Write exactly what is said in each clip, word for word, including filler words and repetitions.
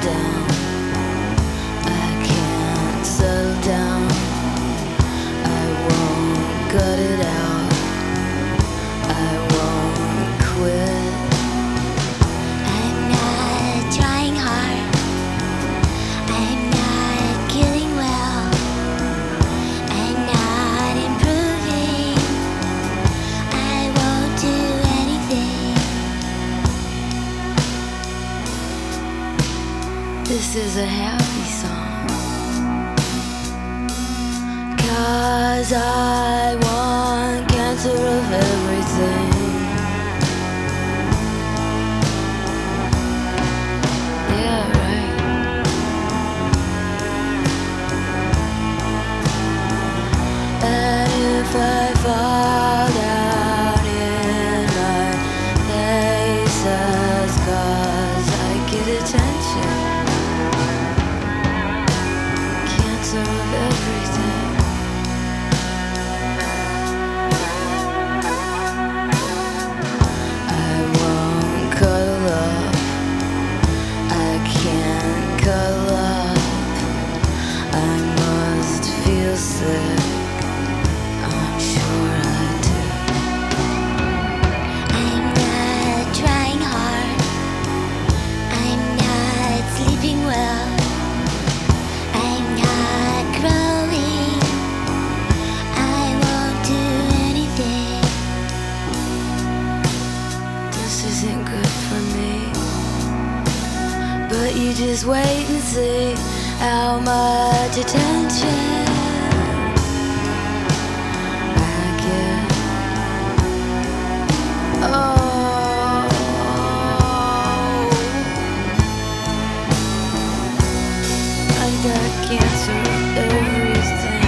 down. I can't settle down. I won't gut it out. I won't quit. I'm not trying hard. I'm not getting well. I'm not improving. I won't do anything. This is a happy song, 'cause I want cancer of everything. Yeah, right. And if I fall down in my places, 'cause I get attention. Cancer of everything. I won't cuddle up. I can't cuddle up. I must feel sick. I'm sure I do. I'm not trying hard. I'm not sleeping well. I'm not growing. I won't do anything. This isn't good for me. But you just wait and see how much attention I get. Oh, I got cancer of everything.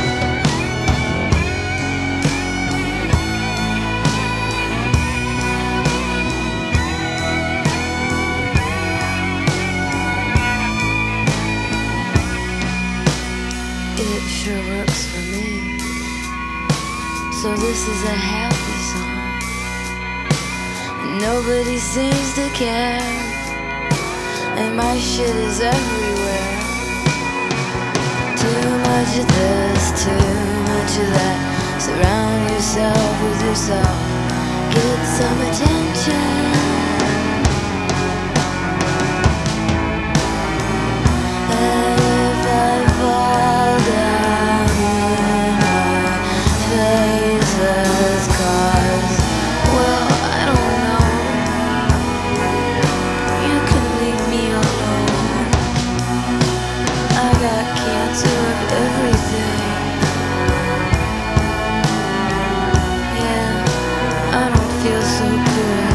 It sure works for me. So this is a happy song. Nobody seems to care, and my shit is everywhere. Too much of this, too much of that. Surround yourself with yourself. Get some attention. And if I fall down in my places, 'cause, well, I don't know. You can leave me alone. I got cancer of everything. Yeah, I don't feel so good.